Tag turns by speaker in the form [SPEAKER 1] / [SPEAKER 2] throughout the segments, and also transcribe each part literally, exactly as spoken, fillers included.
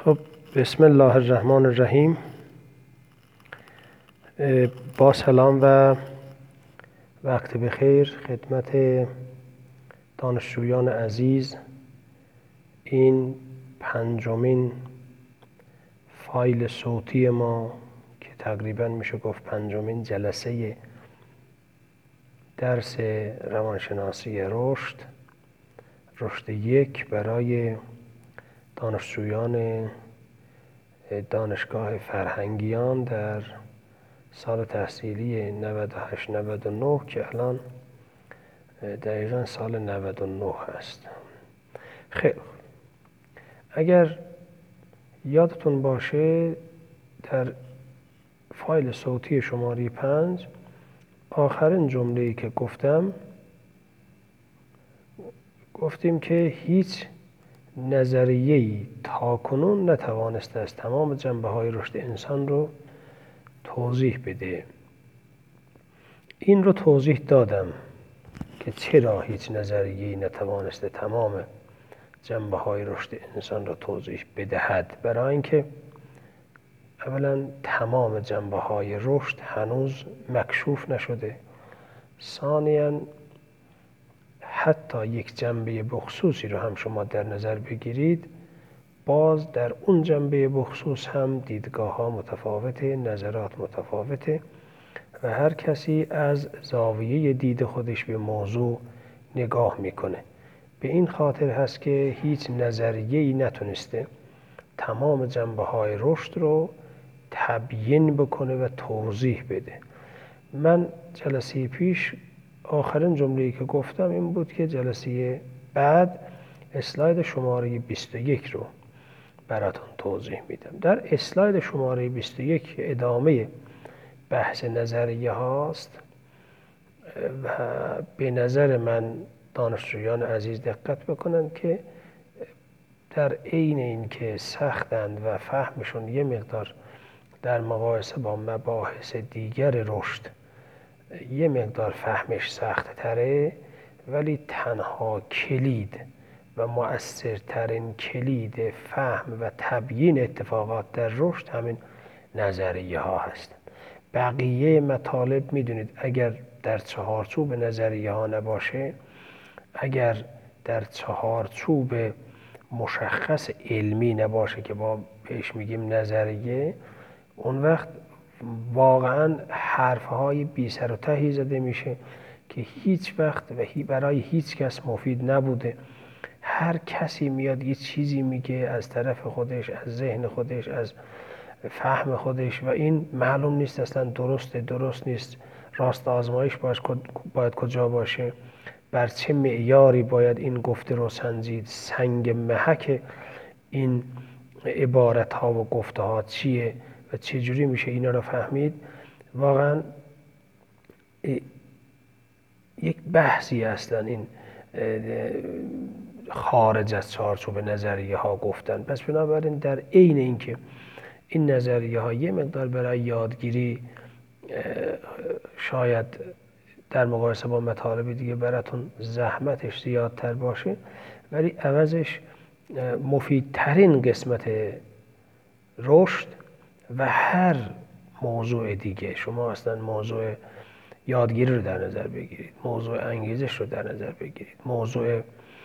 [SPEAKER 1] خب بسم الله الرحمن الرحیم. با سلام و وقت بخیر خدمت دانشجویان عزیز. این پنجمین فایل صوتی ما که تقریبا میشه گفت پنجمین جلسه درس روانشناسی رشد رشد یک برای دانشجویان دانشگاه فرهنگیان در سال تحصیلی نود و هشت نود و نه که الان دقیقا سال نود و نه هست. خیلی اگر یادتون باشه در فایل صوتی شماره پنج آخرین جمله‌ای که گفتم گفتیم که هیچ نظریه‌ای تاکنون نتوانسته است تمام جنبه‌های رشد انسان رو توضیح بده. این رو توضیح دادم که چرا هیچ نظریه‌ای نتوانسته تمام جنبه‌های رشد انسان رو توضیح بدهد. برای اینکه اولا تمام جنبه‌های رشد هنوز مکشوف نشده، ثانیاً حتی یک جنبه بخصوصی رو هم شما در نظر بگیرید، باز در اون جنبه بخصوص هم دیدگاه ها متفاوته، نظرات متفاوته و هر کسی از زاویه دید خودش به موضوع نگاه میکنه. به این خاطر هست که هیچ نظریه‌ای نتونسته تمام جنبه های رشد رو تبیین بکنه و توضیح بده. من جلسه پیش آخرین جمله‌ای که گفتم این بود که جلسه بعد اسلاید شماره بیست و یک رو براتون توضیح میدم. در اسلاید شماره بیست و یک ادامه بحث نظریه هاست و به نظر من دانشجویان عزیز دقت بکنن که در عین این که سختند و فهمشون یه مقدار در مقایسه با مباحث دیگر رشد یه مقدار فهمش سخت تره، ولی تنها کلید و مؤثرترین کلید فهم و تبیین اتفاقات در رشد همین نظریه ها هست. بقیه مطالب میدونید اگر در چهارچوب نظریه ها نباشه، اگر در چهارچوب مشخص علمی نباشه که با بهش میگیم نظریه، اون وقت واقعا حرفهای بی سر و تهی زده میشه که هیچ وقت و برای هیچ کس مفید نبوده. هر کسی میاد یه چیزی میگه از طرف خودش، از ذهن خودش، از فهم خودش و این معلوم نیست اصلا درسته درست نیست، راست آزمایش باید کجا باشه، بر چه معیاری باید این گفته رو سنجید، سنگ محک این عبارت ها و گفته ها چیه و چجوری میشه اینا رو فهمید. واقعا یک بحثی اصلا این خارج از چارچوب نظریه ها گفتن. پس بنابراین در عین اینکه این نظریه ها یه مقدار برای یادگیری شاید در مقایسه با مطالب دیگه براتون زحمتش زیادتر باشه، ولی عوضش مفیدترین قسمت رشد و هر موضوع دیگه، شما اصلا موضوع یادگیری رو در نظر بگیرید، موضوع انگیزش رو در نظر بگیرید، موضوع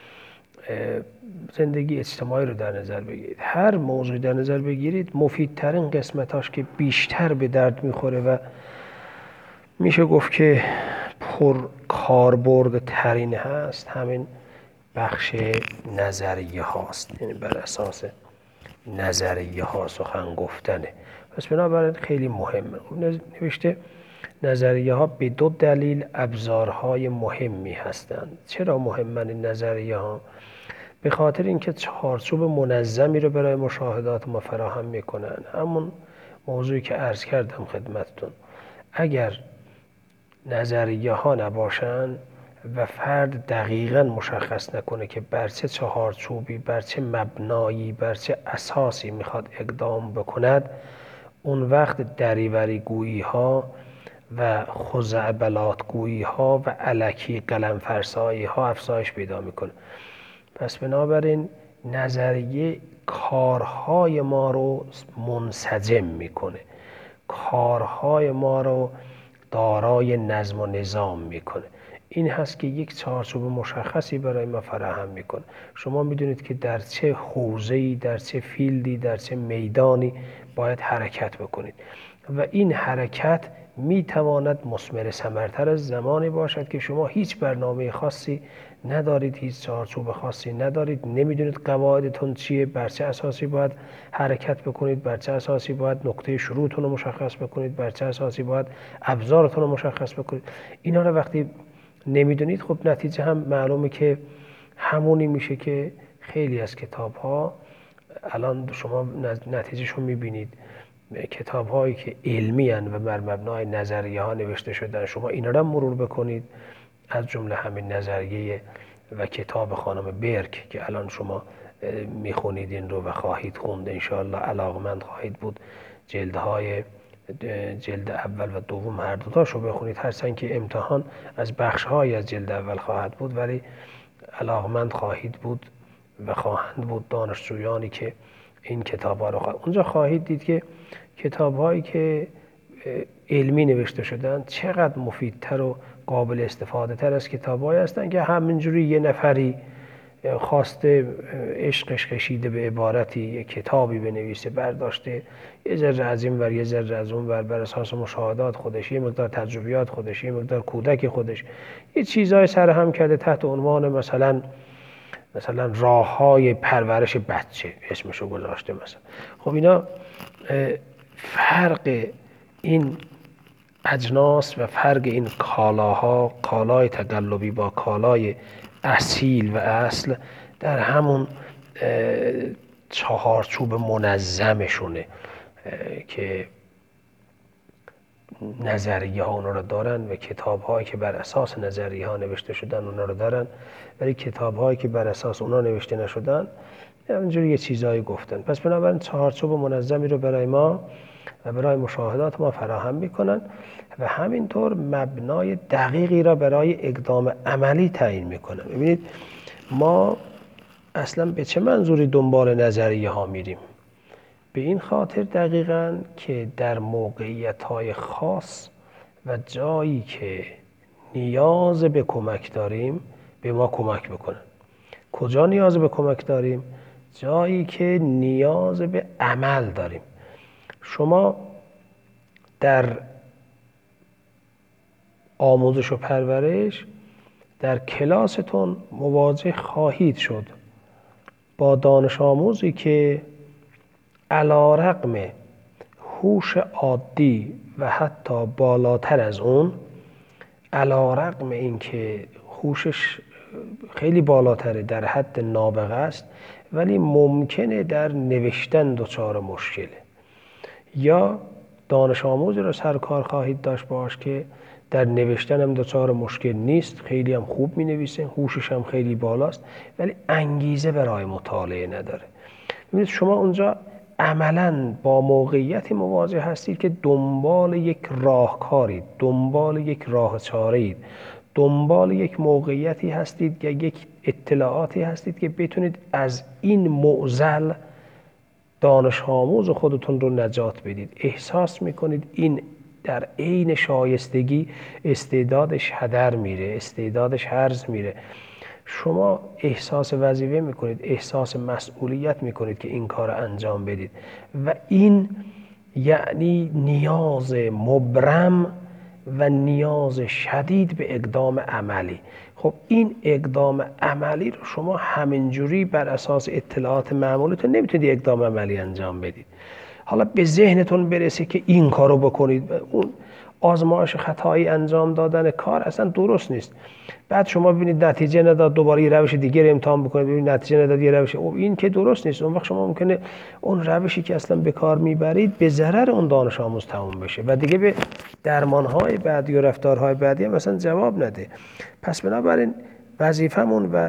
[SPEAKER 1] زندگی اجتماعی رو در نظر بگیرید، هر موضوع در نظر بگیرید، مفیدترین قسمتاش که بیشتر به درد میخوره و میشه گفت که پر کاربرد ترین هست همین بخش نظریه هاست، یعنی بر اساس نظریه ها سخن گفتنه. پس بنابراین خیلی مهمه. نوشته نظریه ها به دو دلیل ابزارهای مهمی هستند. چرا مهمن این نظریه ها؟ به خاطر اینکه چارچوب منظمی رو برای مشاهدات ما فراهم میکنن. همون موضوعی که عرض کردم خدمتتون، اگر نظریه ها نباشن و فرد دقیقاً مشخص نکنه که بر چه چهارچوبی، بر چه مبنایی، بر چه اساسی میخواد اقدام بکند، اون وقت دریوری گویی ها و خزعبلات گویی ها و الکی قلم فرسایی ها افزایش پیدا میکنه. پس بنابراین نظریه کارهای ما رو منسجم میکنه، کارهای ما رو دارای نظم و نظام میکنه. این هست که یک چارچوب مشخصی برای ما فراهم میکنه. شما میدونید که در چه حوزه‌ای، در چه فیلدی، در چه میدانی باید حرکت بکنید و این حرکت میتواند مثمر ثمرتر از زمانی باشد که شما هیچ برنامه خاصی ندارید، هیچ چارچوب خاصی ندارید، نمیدونید قواعدتون چیه، بر چه اساسی باید حرکت بکنید، بر چه اساسی باید نقطه شروعتون رو مشخص بکنید، بر چه اساسی باید ابزارتون رو مشخص بکنید. اینا رو وقتی نمیدونید خب نتیجه هم معلومه که همونی میشه که خیلی از کتاب ها الان شما نتیجهشون میبینید. کتاب هایی که علمی هن و بر مبنای نظریه ها نوشته شدن، شما اینا رو مرور بکنید، از جمله همین نظریه و کتاب خانم برک که الان شما میخونید این رو و خواهید خوند انشاءالله، علاقمند خواهید بود جلدهای جلد اول و دوم هر دو تاشو بخونید، هرچند که امتحان از بخش‌های از جلد اول خواهد بود، ولی علاقمند خواهید بود و خواهند بود دانشجویانی که این کتاب‌ها رو خواهد. اونجا خواهید دید که کتاب‌هایی که علمی نوشته شدن چقدر مفیدتر و قابل استفاده تر از کتاب‌هایی هستند که همینجوری یه نفری خواسته عشقش کشیده به عبارتی یه کتابی بنویسه، برداشته یه ذره از این ور یه ذره از اون ور، بر اساس مشاهدات خودش، یه مقدار تجربیات خودش، یه مقدار کودک خودش، یه چیزای سرهم کرده تحت عنوان مثلا مثلا راه‌های پرورش بچه اسمشو گذاشته مثلا. خب اینا فرق این اجناس و فرق این کالاها، کالای تقلبی با کالای اصیل و اصل در همون چهارچوب منظمشونه که نظریه ها اونا رو دارن و کتاب هایی که بر اساس نظریه ها نوشته شدن اونا رو دارن، ولی کتاب هایی که بر اساس اونا نوشته نشدن اینجوری یه چیزایی گفتن. پس بنابراین چهارچوب منظمی رو برای ما و برای مشاهدات ما فراهم میکنن و همینطور مبنای دقیقی را برای اقدام عملی تعیین میکنن. ببینید ما اصلا به چه منظوری دنبال نظریه ها میریم؟ به این خاطر دقیقاً که در موقعیت‌های خاص و جایی که نیاز به کمک داریم به ما کمک بکنن. کجا نیاز به کمک داریم؟ جایی که نیاز به عمل داریم. شما در آموزش و پرورش در کلاستون مواجه خواهید شد با دانش آموزی که علی‌رغم هوش عادی و حتی بالاتر از اون، علی‌رغم اینکه هوشش خیلی بالاتره، در حد نابغه است، ولی ممکنه در نوشتن دچار مشکله. یا دانش آموزی رو سر کار خواهید داشت باش که در نوشتن هم دچار مشکل نیست، خیلی هم خوب می نویسه، هوشش هم خیلی بالاست، ولی انگیزه برای مطالعه نداره. ببینید شما اونجا عملاً با موقعیتی مواجه هستید که دنبال یک راهکارید، دنبال یک راه چاره‌اید، دنبال یک موقعیتی هستید یا یک اطلاعاتی هستید که بتونید از این معضل دانش آموز خودتون رو نجات بدید. احساس میکنید این در عین شایستگی استعدادش هدر میره، استعدادش هرز میره. شما احساس وظیفه میکنید، احساس مسئولیت میکنید که این کار انجام بدید و این یعنی نیاز مبرم و نیاز شدید به اقدام عملی. خب این اقدام عملی رو شما همینجوری بر اساس اطلاعات معمولتون نمیتونید اقدام عملی انجام بدید. حالا به ذهنتون برسه که این کارو بکنید، اون آزمایش خطایی انجام دادن کار اصلا درست نیست. بعد شما ببینید نتیجه نداد، دوباره یه روش دیگه امتحان بکنید، ببینید نتیجه نداد یه روش، او این که درست نیست. اون وقت شما ممکنه اون روشی که اصلا به کار میبرید به ضرر اون دانش آموز تموم بشه و دیگه به درمانهای بعدی و رفتارهای بعدی هم مثلا جواب نده. پس بنابراین وظیفمون و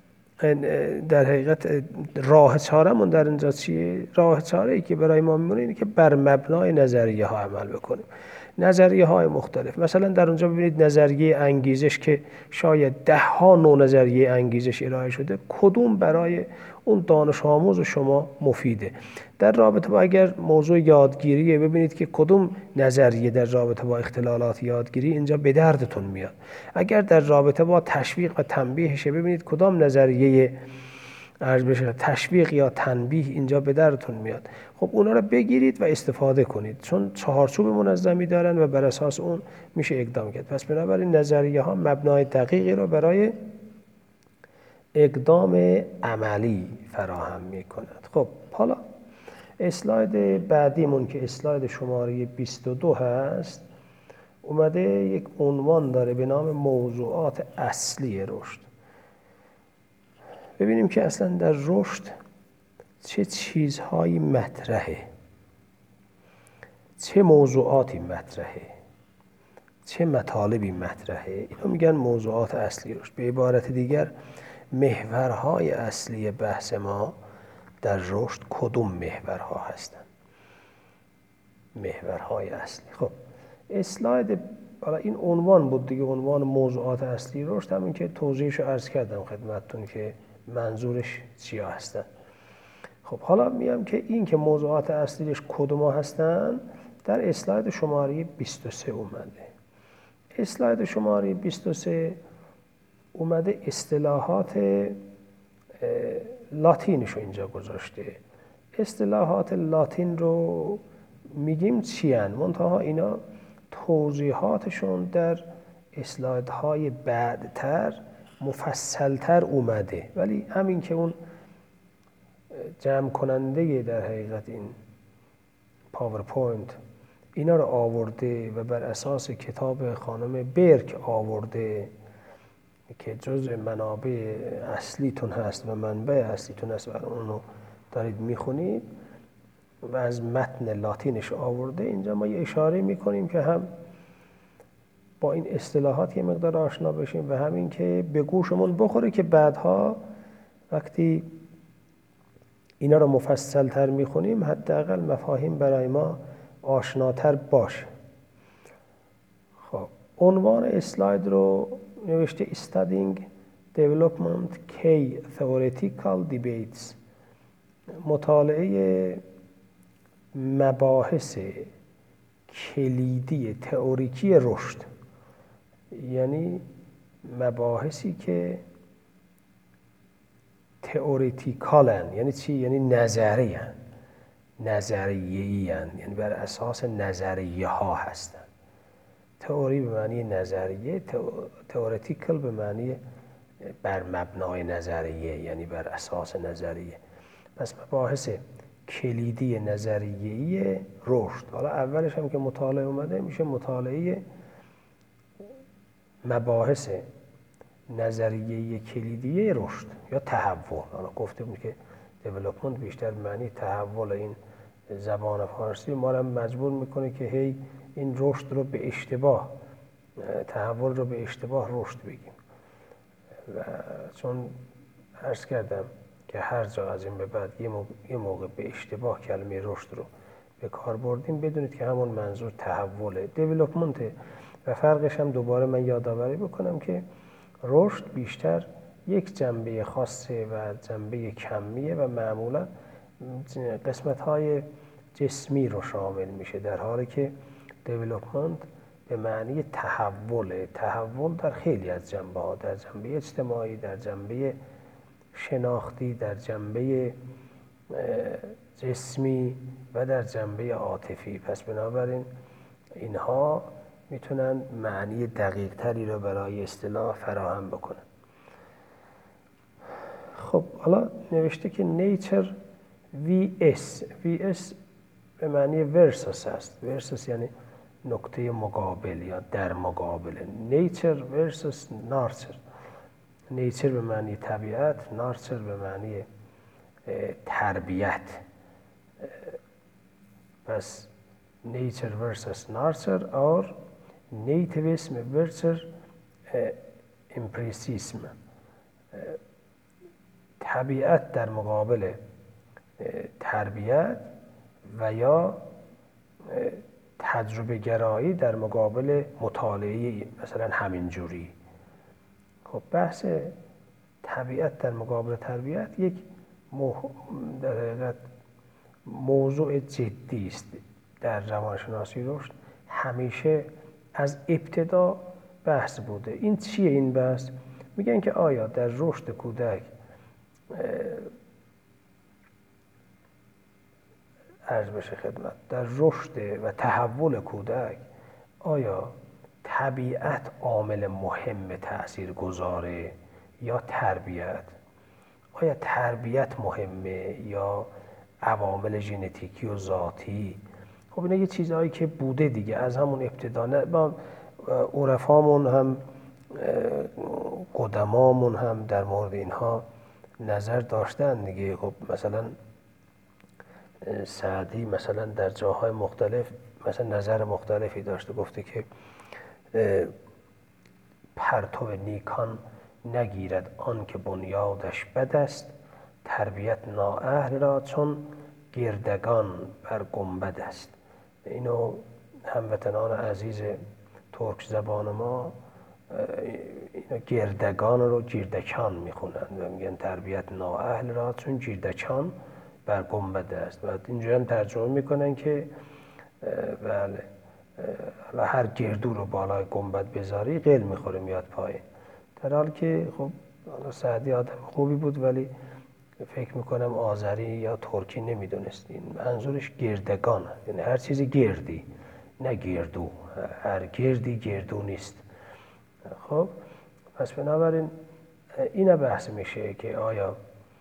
[SPEAKER 1] در حقیقت راه چاره‌مون در اینجا چیه؟ راه چاره‌ای که برای ما میمونه اینه که بر مبنای نظریه ها عمل بکنیم. نظریه های مختلف. مثلا در اونجا ببینید نظریه انگیزش که شاید ده ها نوع نظریه انگیزش ارائه شده، کدوم برای اون دانش آموز شما مفیده. در رابطه با اگر موضوع یادگیریه، ببینید که کدوم نظریه در رابطه با اختلالات یادگیری اینجا به دردتون میاد. اگر در رابطه با تشویق و تنبیهشه، ببینید کدام نظریه عرض بشه تشویق یا تنبیه اینجا به درتون میاد. خب اونا رو بگیرید و استفاده کنید، چون چهارچوب منظمی دارن و بر اساس اون میشه اقدام کرد. پس بنابراین نظریه ها مبنای دقیقی رو برای اقدام عملی فراهم میکند. خب حالا اسلاید بعدیمون که اسلاید شماره بیست و دو هست، اومده یک عنوان داره به نام موضوعات اصلی رشد. ببینیم که اصلا در رشد چه چیزهایی مطرحه، چه موضوعاتی مطرحه، چه مطالبی مطرحه. اینا میگن موضوعات اصلی رشد. به عبارت دیگر محورهای اصلی بحث ما در رشد کدوم محورها هستند؟ محورهای اصلی. خب اسلاید حالا این عنوان بود دیگه، عنوان موضوعات اصلی رشد، همین که توضیحشو عرض کردم خدمتتون که منظورش چیا هستن. خب حالا میام که این که موضوعات اصلیش کدوم هستن در اسلاید شماره بیست و سه اومده. اسلاید شماره بیست و سه اومده اصطلاحات لاتینشو اینجا گذاشته. اصطلاحات لاتین رو میگیم چی هن؟ منتها اینا توضیحاتشون در اسلایدهای بعدتر مفصلتر اومده، ولی همین که اون جمع کننده در حقیقت این پاورپوینت اینا رو آورده و بر اساس کتاب خانم برک آورده که جزء منابع اصلیتون هست و منبع اصلیتون هست و اونو دارید میخونید و از متن لاتینش آورده. اینجا ما یه اشاره میکنیم که هم با این اصطلاحات یه مقدار آشنا بشیم و همین که به گوشمون بخوره که بعدها وقتی اینا رو مفصل تر میخونیم حداقل مفاهیم برای ما آشناتر باشه. خب عنوان اسلاید رو نوشته Studying Development Key Theoretical Debates، مطالعه مباحث کلیدی تئوریکی رشد، یعنی مباحثی که تئوریتیکالن. یعنی چی؟ یعنی نظری هن، نظریه‌ای هن، یعنی بر اساس نظریه ها هستن. تئوری به معنی نظریه، تئوریتیکال به معنی بر مبنای نظریه، یعنی بر اساس نظریه. پس مباحث کلیدی نظریه‌ای رشد. حالا اولش هم که مطالعه اومده میشه مطالعه مباحث نظریه کلیدی رشد یا تحول. حالا گفته بود که دیولپمنت بیشتر معنی تحول این زبان فارسی ما رو مجبور میکنه که هی این رشد رو به اشتباه، تحول رو به اشتباه رشد بگیم. و چون عرض کردم که هر جا از این به بعد یه موقع, یه موقع به اشتباه کلمه رشد رو به کار بردیم، بدونید که همون منظور تحوله، دیولپمنته. و فرقش هم دوباره من یادآوری بکنم که رشد بیشتر یک جنبه خاصه و جنبه کمیه و معمولا قسمت‌های جسمی رو شامل میشه، در حالی که دیولپمنت به معنی تحول. تحول در خیلی از جنبه ها، در جنبه اجتماعی، در جنبه شناختی، در جنبه جسمی و در جنبه عاطفی. پس بنابراین اینها میتونن معنی دقیق تری رو برای اصطلاح فراهم بکنن. خب حالا نوشته که نیچر وی اس. وی اس به معنی ورسس هست. ورسس یعنی نقطه مقابل یا در مقابل. نیچر ورسس نارچر. نیچر به معنی طبیعت، نارچر به معنی تربیت. پس نیچر ورسس نارچر اور نیتیویسم ورسس امپریسیسم. طبیعت در مقابل تربیت و یا تجربه گرایی در مقابل مطالعه مثلا همینجوری. خب بحث طبیعت در مقابل تربیت یک در حقیقت موضوع جدی است در روانشناسی رشد. همیشه از ابتدا بحث بوده. این چیه این بحث؟ میگن که آیا در رشد کودک عرض بشه خدمت در رشد و تحول کودک آیا طبیعت عامل مهم تأثیر گذاره یا تربیت؟ آیا تربیت مهمه یا عوامل ژنتیکی و ذاتی؟ خب اینا یه چیزهایی که بوده دیگه از همون ابتدا. با عرفامون هم قدمامون هم در مورد اینها نظر داشتن دیگه. خب مثلا سعدی مثلا در جاهای مختلف مثلا نظر مختلفی داشته، گفته که پرتو نیکان نگیرد آن که بنیادش بد است، تربیت نااهل را چون گردگان بر گنبد است. اینو هموطنان عزیز ترک زبان ما اینو گردگان رو گردکان میخونن و میگن تربیت نااهل را چون گردکان بر گنبد است. و اینجا هم ترجمه میکنن که بله و هر گردو رو بالای گنبد بذاری قل میخوره میاد پایین. در حالی که خب سعدی آدم خوبی بود ولی فکر میکنم آذری یا ترکی نمیدونست. این منظورش گردگان، یعنی هر چیزی گردی نه گردو. هر گردی گردو نیست. خب پس بنابراین این بحث میشه که آیا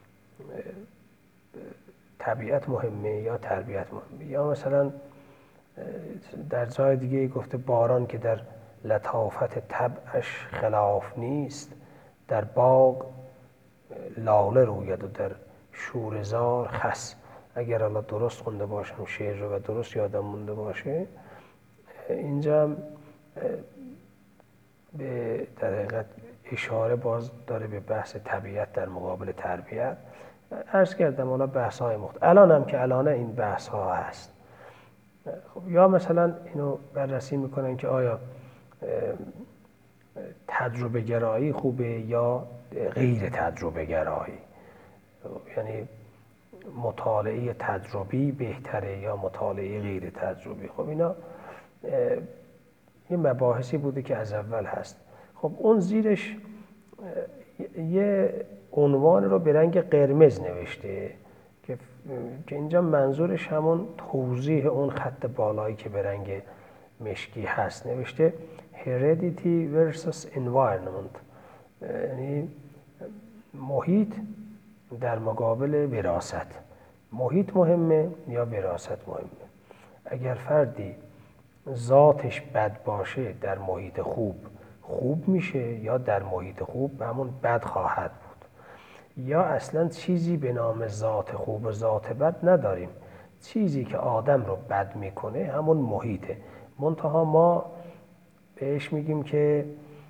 [SPEAKER 1] طبیعت مهمه یا تربیت مهمه. یا مثلا در جای دیگه گفته باران که در لطافت طبعش خلاف نیست، در باغ لاله روید و در شورزار خس. اگر الان درست خونده باشم شعر رو و درست یادم مونده باشه، اینجا هم به در حقیقت اشاره باز داره به بحث طبیعت در مقابل تربیت. عرض کردم حالا بحث های مختلف الان هم که الان این بحث ها هست. خب یا مثلا اینو بررسی میکنن که آیا تجربه گرایی خوبه یا غیر تجربه گرایی، یعنی مطالعه تجربی بهتره یا مطالعه غیر تجربی. خب اینا یه مباحثی بوده که از اول هست. خب اون زیرش یه عنوان رو به رنگ قرمز نوشته که که اینجا منظورش همون توضیح اون خط بالایی که به رنگ مشکی هست. نوشته heredity versus environment، یعنی محیط در مقابل وراثت. محیط مهمه یا وراثت مهمه؟ اگر فردی ذاتش بد باشه در محیط خوب خوب میشه یا در محیط خوب همون بد خواهد بود. یا اصلا چیزی به نام ذات خوب و ذات بد نداریم. چیزی که آدم رو بد میکنه همون محیطه. منتها ما بهش میگیم که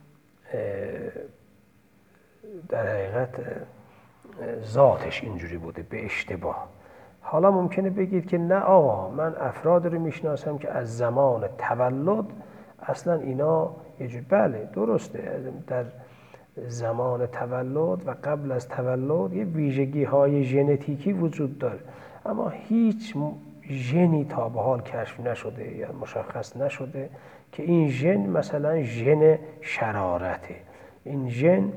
[SPEAKER 1] در حقیقت ذاتش اینجوری بوده به اشتباه. حالا ممکنه بگید که نه آقا من افراد رو میشناسم که از زمان تولد اصلا اینا یه جور بله درسته در زمان تولد و قبل از تولد یه ویژگی های ژنتیکی وجود داره، اما هیچ ژنی تا به حال کشف نشده یا مشخص نشده که این ژن مثلا ژن شرارته، این ژن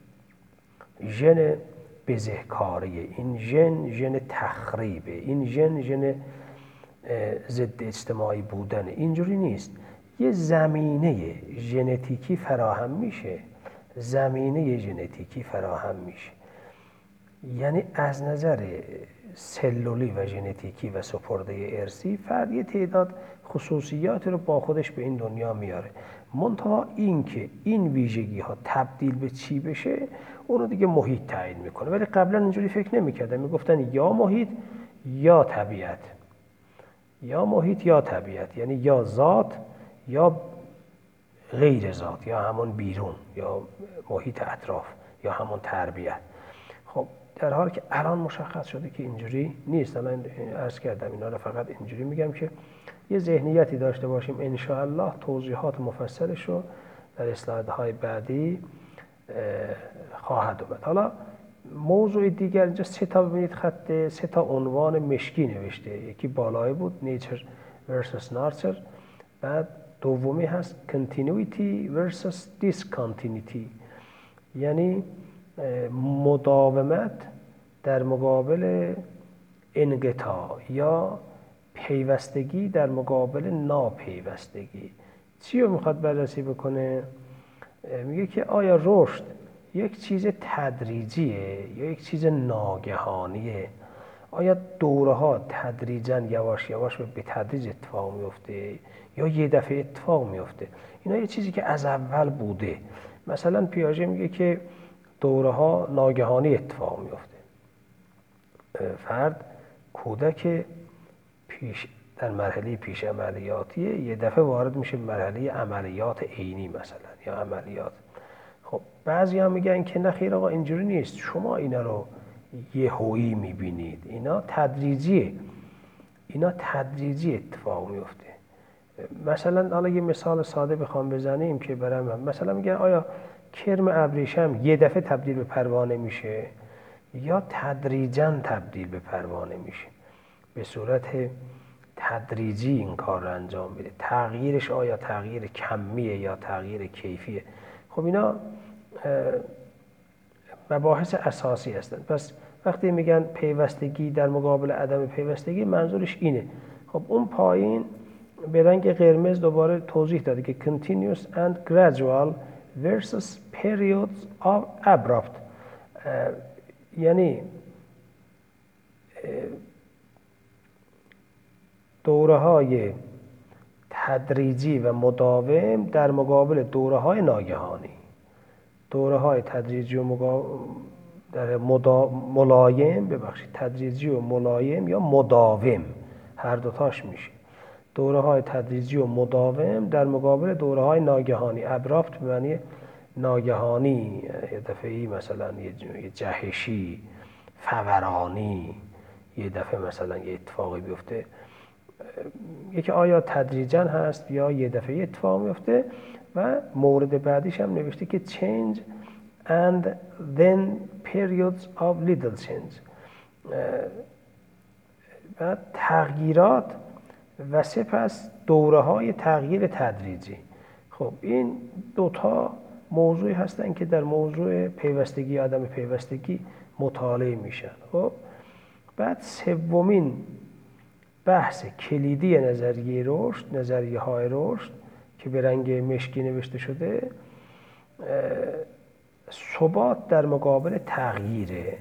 [SPEAKER 1] ژن بزهکاریه، این ژن ژن تخریبه، این ژن ژن ضد اجتماعی بودنه. اینجوری نیست. یه زمینه ژنتیکی فراهم میشه، زمینه ژنتیکی فراهم میشه، یعنی از نظر سلولی و ژنتیکی و سپرده ارثی فرد یه تعداد خصوصیات رو با خودش به این دنیا میاره. منتها این که این ویژگی ها تبدیل به چی بشه اونو دیگه محیط تعیین میکنه. ولی قبلا اینجوری فکر نمیکردن، میگفتن یا محیط یا طبیعت، یا محیط یا طبیعت، یعنی یا ذات یا غیر ذات، یا همون بیرون، یا محیط اطراف، یا همون تربیت. خب در حالی که الان مشخص شده که اینجوری نیست. الان عرض کردم اینا رو فقط اینجوری میگم که یه ذهنیتی داشته باشیم. ان شاء الله توضیحات مفصلش رو در اسلایدهای بعدی خواهد اومد. حالا موضوع دیگر اینجا سه تا ببینید خط سه تا عنوان مشکی نوشته. یکی بالای بود nature versus nurture، بعد دومی هست continuity versus discontinuity، یعنی مداومت در مقابل انقطاع یا پیوستگی در مقابل ناپیوستگی. چی رو میخواد بررسی بکنه؟ میگه که آیا رشد یک چیز تدریجیه یا یک چیز ناگهانیه؟ آیا دوره ها تدریجاً یواش یواش به تدریج اتفاق میفته یا یه دفعه اتفاق میفته؟ اینا یه چیزی که از اول بوده. مثلا پیاژه میگه که دوره ها ناگهانی اتفاق میفته. فرد کودک پیش در مرحله پیش عملیاتیه، یه دفعه وارد میشه مرحله عملیات عینی مثلا یا عملیات. خب بعضی هم میگن که نه خیر آقا اینجوری نیست، شما اینا رو یهویی میبینید، اینا تدریجیه، اینا تدریجی اتفاق میفته. مثلا حالا یه مثال ساده بخوام بزنیم که برام، مثلا میگن آیا کرم ابریشم یه دفعه تبدیل به پروانه میشه یا تدریجاً تبدیل به پروانه میشه؟ به صورت تدریجی این کار رو انجام میده. تغییرش آیا تغییر کمیه یا تغییر کیفیه؟ خب اینا مباحث اساسی هستند. پس وقتی میگن پیوستگی در مقابل عدم پیوستگی، منظورش اینه. خب اون پایین به رنگ قرمز دوباره توضیح داده که continuous and gradual versus periods of abrupt، یعنی دوره های تدریجی و مداوم در مقابل دوره های ناگهانی. دوره های تدریجی و مقا... در مدا... ملایم ببخشید تدریجی و ملایم یا مداوم، هر دوتاش میشه. دوره های تدریجی و مداوم در مقابل دوره های ناگهانی. ابراپت به معنی ناگهانی، یه دفعی مثلا یه جهشی، فورانی، یه دفعه مثلا یه اتفاقی بیفته. یکی آیا تدریجاً هست یا یه دفعه اتفاق میفته. و مورد بعدیش هم نوشته که change and then periods of little change، و تغییرات و سپس دوره های تغییر تدریجی. خب این دوتا موضوعی هستن که در موضوع پیوستگی آدم پیوستگی مطالعه میشن. خب بعد سومین بحث کلیدی نظریه رشد، نظریه های رشد که به رنگ مشکی نوشته شده، ثبات در مقابل تغییره.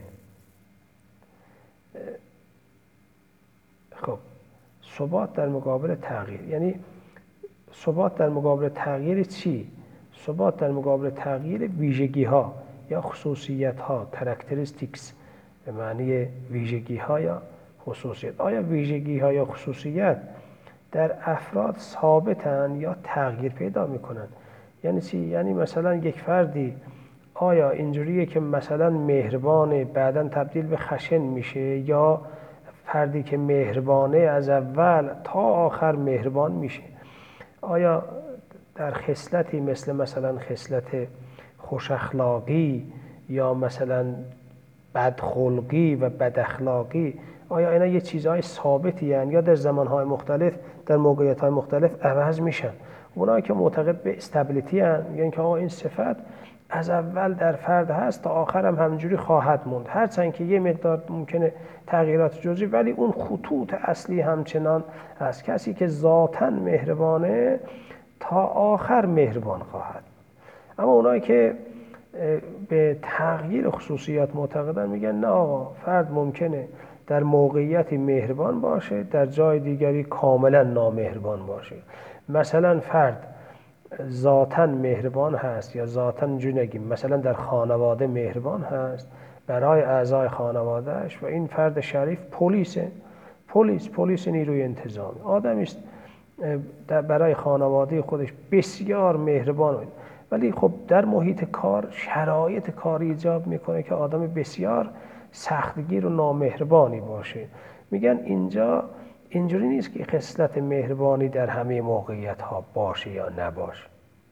[SPEAKER 1] خب ثبات در مقابل تغییر، یعنی ثبات در مقابل تغییر چی؟ ثبات در مقابل تغییر ویژگی ها یا خصوصیت ها، کاراکتریستیکس به معنی ویژگی ها یا خصوصیت. آیا ویژگی ها یا خصوصیت در افراد ثابتن یا تغییر پیدا میکنن؟ یعنی چی؟ یعنی مثلا یک فردی آیا اینجوریه که مثلا مهربانه بعداً تبدیل به خشن میشه، یا فردی که مهربانه از اول تا آخر مهربان میشه؟ آیا در خصلتی مثل مثلا خصلت خوش اخلاقی یا مثلا بدخلقی و بداخلاقی، آیا اینا یه چیزهای ثابتی هستند یا در زمانهای مختلف در موقعیت‌های مختلف عوض میشن؟ اونایی که معتقد به استابیلیتی هستند، یعنی که آقا این صفت از اول در فرد هست تا آخر هم همینجوری خواهد موند، هرچند که یه مقدار ممکنه تغییرات جزئی، ولی اون خطوط اصلی همچنان از کسی که ذاتاً مهربانه تا آخر مهربان خواهد. اما اونایی که به تغییر خصوصیات معتقدن میگن نه آقا، فرد ممکنه در موقعیتی مهربان باشه، در جای دیگری کاملا نامهربان باشه. مثلا فرد ذاتاً مهربان هست یا ذاتاً اینجوری نگیم، مثلا در خانواده مهربان هست برای اعضای خانوادهش و این فرد شریف پلیسه، پلیس پلیس نیروی انتظامی، آدمی است برای خانواده خودش بسیار مهربان، ولی خب در محیط کار شرایط کاری ایجاب میکنه که آدم بسیار سختگیر و نامهربانی باشه. میگن اینجا اینجوری نیست که خصلت مهربانی در همه موقعیت ها باشه یا نباشه.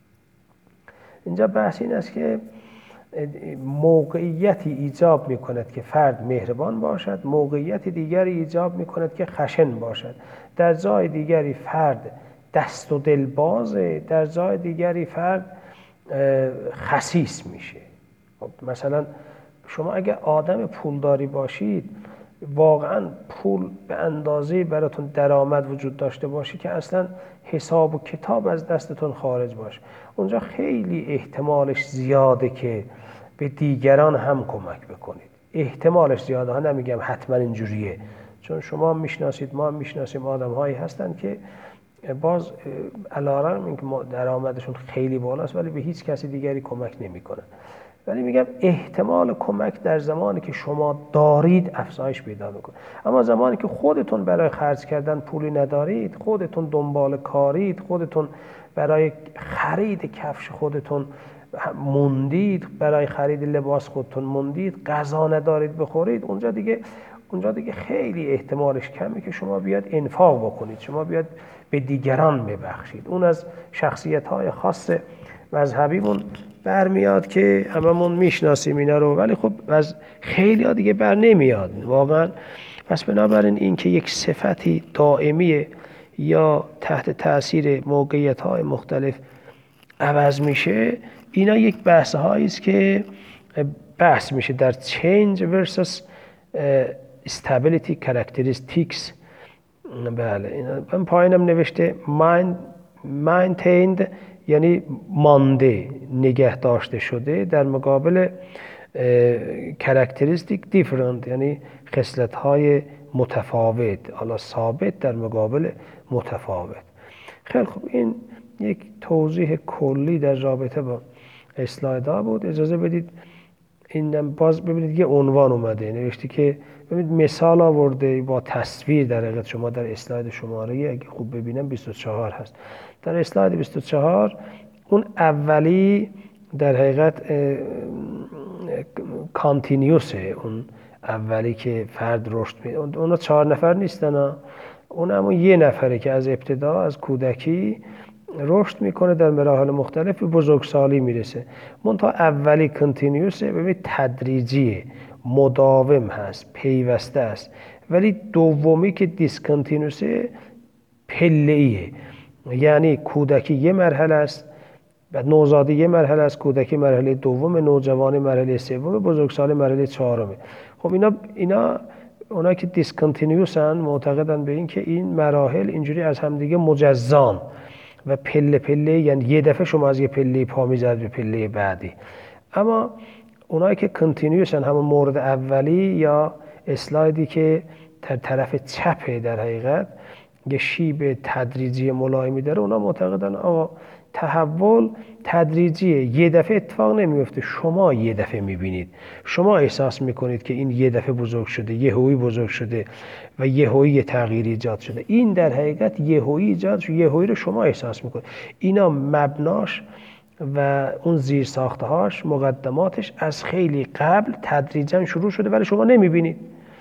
[SPEAKER 1] اینجا بحث این است که موقعیتی ایجاب میکند که فرد مهربان باشد، موقعیت دیگری ایجاب میکند که خشن باشد. در جای دیگری فرد دست و دل بازه، در جای دیگری فرد خسیس میشه. مثلا شما اگه آدم پولداری باشید، واقعا پول به اندازه براتون درآمد وجود داشته باشه که اصلا حساب و کتاب از دستتون خارج باشه، اونجا خیلی احتمالش زیاده که به دیگران هم کمک بکنید. احتمالش زیاده ها، نمیگم حتما اینجوریه، چون شما میشناسید، ما هم میشناسیم آدم هایی هستن که باز علیرغم اینکه درآمدشون خیلی بالاست ولی به هیچ کسی دیگری کمک نمیکنن. ولی میگم احتمال کمک در زمانی که شما دارید افزایش پیدا میکنه. اما زمانی که خودتون برای خرج کردن پولی ندارید، خودتون دنبال کارید، خودتون برای خرید کفش خودتون موندید، برای خرید لباس خودتون موندید، غذا ندارید بخورید، اونجا دیگه اونجا دیگه خیلی احتمالش کمه که شما بیاد انفاق بکنید، شما بیاد به دیگران ببخشید. اون از شخصیت‌های خاص مذهبیمون برمیاد که هممون میشناسیم اینا رو، ولی خب از خیلی ها دیگه بر نمیاد واقعا. پس بنابراین این که یک صفتی دائمی یا تحت تاثیر موقعیت‌های مختلف عوض میشه، اینا یک بحث هایی است که بحث میشه در change versus stability characteristics. بله، این پایینم نوشته mind, maintained یعنی مانده، نگه داشته شده، در مقابل characteristic different یعنی خصلت های متفاوت، حالا ثابت در مقابل متفاوت. خیلی خوب، این یک توضیح کلی در رابطه با اسلایدها بود. اجازه بدید این باز ببینید یه عنوان اومده نوشته که ببینید مثال آورده با تصویر. در حقیقت شما در اسلاید شماره اگه خوب ببینم بیست و چهار هست. در اسلاید بیست و چهار اون اولی در حقیقت کانتینیوسه، اون اولی که فرد رشد میده. اونا چهار نفر نیستن، اون همون یه نفره که از ابتدا از کودکی رشد میکنه، در مراحل مختلف به بزرگسالی میرسه. منتها اولی کنتینیوسه، ببینید تدریجیه، مداوم هست، پیوسته است. ولی دومی که دیسکنتینیوسه پله‌ایه، یعنی کودکی یه مرحله است، بعد نوزادی یه مرحله است، کودکی مرحله دوم، نوجوانی مرحله سوم، بزرگسالی مرحله چهارمه. خب اینا اینا اونا که دیسکنتینیوسن معتقدن به این که این مراحل اینجوری از همدیگه مجزان و پله پله، یعنی یه دفعه شما از یه پله پا میزد به پله بعدی. اما اونایی که کنتینیوسن، همون مورد اولی یا اسلایدی که در طرف چپه در حقیقت یه شیب تدریجی ملایمی داره، اونا معتقدن آقا تحول تدریجیه، یه دفعه اتفاق نمیفته، شما یه دفعه میبینید، شما احساس میکنید که این یه دفعه بزرگ شده، یهویی بزرگ شده و یهویی تغییر ایجاد شده. این در حقیقت یهویی ایجاد شده، یهویی رو شما احساس میکنید. اینا مبناش و اون زیر ساختهاش، مقدماتش از خیلی قبل تدریجا شروع شده ولی شما نمیبینید،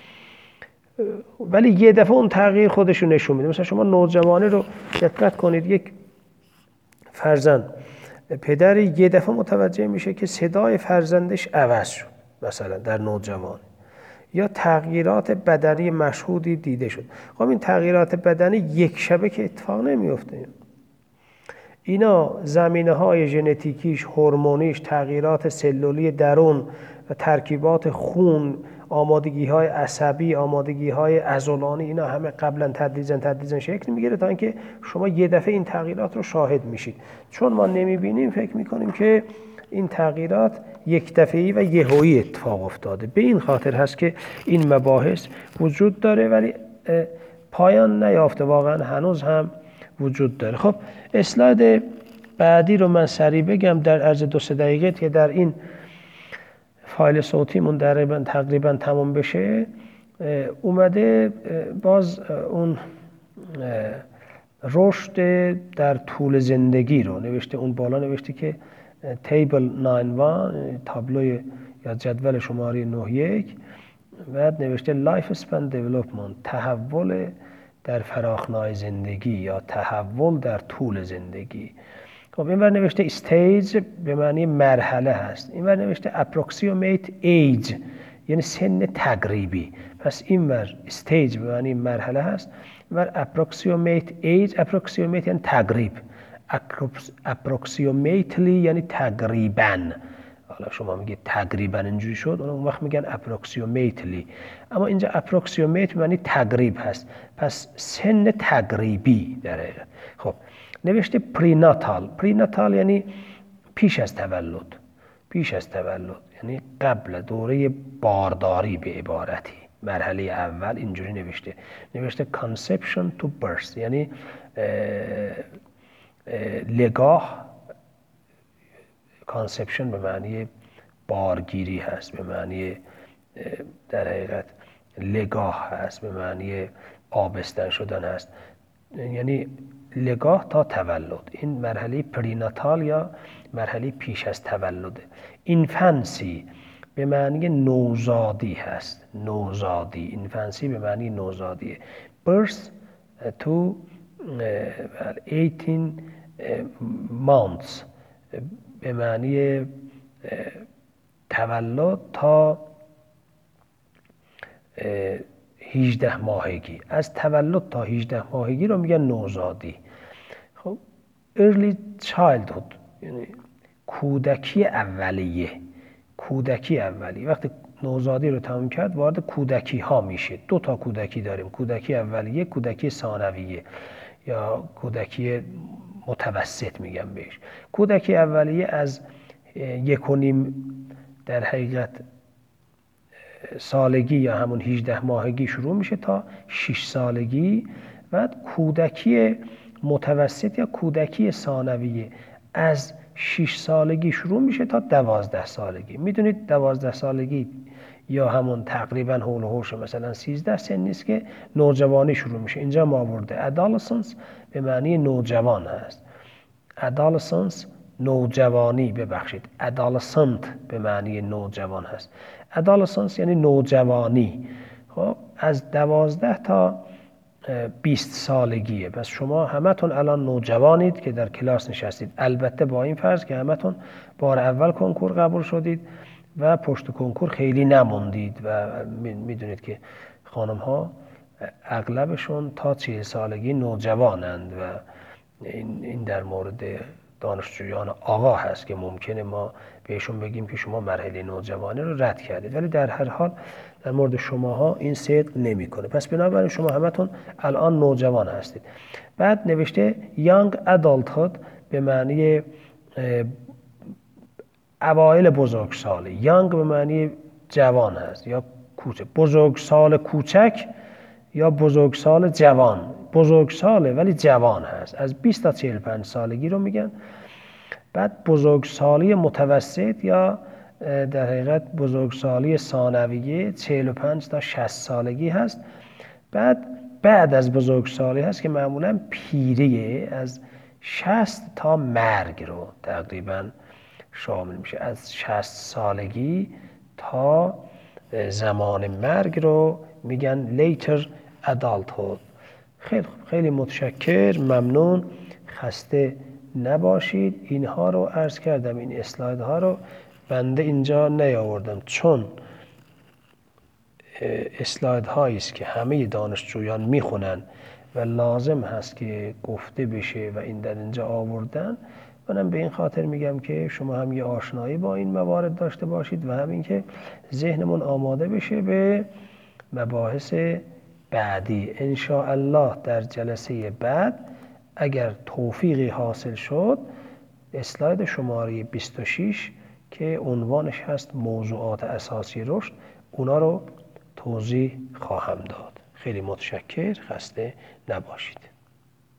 [SPEAKER 1] ولی یه دفعه اون تغییر خودشو نشون میده. مثلا شما نوجوانی رو دقت کنید، یک فرزند پدری یه دفعه متوجه میشه که صدای فرزندش عوض شد، مثلا در نوجوان، یا تغییرات بدنی مشهودی دیده شد. خب این تغییرات بدنی یک شبه که اتفاق نمیفته، اینا زمینه های ژنتیکیش، هورمونیش، تغییرات سلولی درون و ترکیبات خون، آمادگی های عصبی، آمادگی های عضلانی، اینا همه قبلا تدریجا تدریجا شکل میگیره تا اینکه شما یه دفعه این تغییرات رو شاهد میشید. چون ما نمیبینیم فکر میکنیم که این تغییرات یک دفعه‌ای و یهویی اتفاق افتاده. به این خاطر هست که این مباحث وجود داره ولی پایان نیافته، واقعا هنوز هم وجود داره. خب اسلاید بعدی رو من سریع بگم در عرض دو سه دقیقه که در این فایل صوتیمون تقریبا تقریبا تمام بشه. اومده باز اون رشد در طول زندگی رو نوشته، اون بالا نوشته که تیبل نه یک، تابلوی یا جدول شماره نه یک، بعد نوشته لایف اسپن دیولپمنت، تحول در فراخنای زندگی یا تحول در طول زندگی. خب اینور نوشته استیج به معنی مرحله هست، اینور نوشته اپروکسیمیت ایج یعنی سن تقریبی. پس اینور استیج به معنی مرحله هست، اینور اپروکسیمیت ایج، اپروکسیمیت یعنی تقریب، اپروکسیمیتلی یعنی تقریباً. حالا شما میگید تقریبا اینجوری شد، اون وقت میگن اپروکسیمیتلی، اما اینجا اپروکسیمیت معنی تقریب هست، پس سن تقریبی در حقیقت. خب نوشته پریناتال، پریناتال یعنی پیش از تولد، پیش از تولد یعنی قبل دوره بارداری به عبارتی، مرحله اول اینجوری نوشته. نوشته conception to birth یعنی اه اه لگاه، کانسپشن به معنی بارگیری هست، به معنی در حقیقت لگاه هست، به معنی آبستن شدن هست، یعنی لگاه تا تولد. این مرحله پریناتال یا مرحله پیش از تولده. اینفنسی به معنی نوزادی هست، نوزادی، اینفنسی به معنی نوزادیه. birth to eighteen months به معنی تولد تا هجده ماهگی، از تولد تا هجده ماهگی رو میگن نوزادی. خب early childhood یعنی کودکی اولیه، کودکی اولیه. وقتی نوزادی رو تمام کرد وارد کودکی ها میشه. دو تا کودکی داریم، کودکی اولیه، کودکی ثانویه یا کودکی متوسط میگم بهش. کودکی اولیه از یک و نیم در حقیقت سالگی یا همون هجده ماهگی شروع میشه تا شش سالگی. بعد کودکی متوسط یا کودکی ثانویه از شش سالگی شروع میشه تا دوازده سالگی. میدونید دوازده سالگی یا همون تقریبا حول و حوش مثلا سیزده سن نیست که نوجوانی شروع میشه. اینجا ما آورده adolescence به معنی نوجوان هست. adolescence نوجوانی، ببخشید adolescent به معنی نوجوان هست. adolescence یعنی نوجوانی. خب از دوازده تا بیست سالگیه. پس شما همتون الان نوجوانید که در کلاس نشستید، البته با این فرض که همتون بار اول کنکور قبول شدید و پشت کنکور خیلی نموندید و میدونید که خانم ها اغلبشون تا چهل سالگی نوجوانند و این در مورد دانشجویان آقا هست که ممکنه ما بهشون بگیم که شما مرحله نوجوانی رو رد کردید، ولی در هر حال در مورد شماها این صدق نمیکنه. پس بنابراین شما همتون الان نوجوان هستید. بعد نوشته young adulthood به معنی اوایل بزرگسالی. young به معنی جوان هست یا کوچک، بزرگسال کوچک یا بزرگسال جوان. بزرگساله ولی جوان هست، از بیست تا چهل و پنج سالگی رو میگن. بعد بزرگسالی متوسط یا در حقیقت بزرگسالی ثانویه چهل و پنج تا شصت سالگی هست. بعد بعد از بزرگسالی هست که معمولا پیریه، از شصت تا مرگ رو تقریبا شامل میشه. از شصت سالگی تا زمان مرگ رو میگن later adulthood. خیلی خیلی متشکر، ممنون، خسته نباشید. اینها رو عرض کردم، این اسلاید ها رو بنده اینجا نیاوردم چون اسلاید هایی است که همه دانشجویان میخونن و لازم هست که گفته بشه و این در اینجا آوردن. منم به این خاطر میگم که شما هم یه آشنایی با این موارد داشته باشید و همین که ذهنمون آماده بشه به مباحث بعدی. ان شاء الله در جلسه بعد اگر توفیقی حاصل شد اسلاید شماره بیست و شش که عنوانش هست موضوعات اساسی رشد، اونا رو توضیح خواهم داد. خیلی متشکر، خسته نباشید.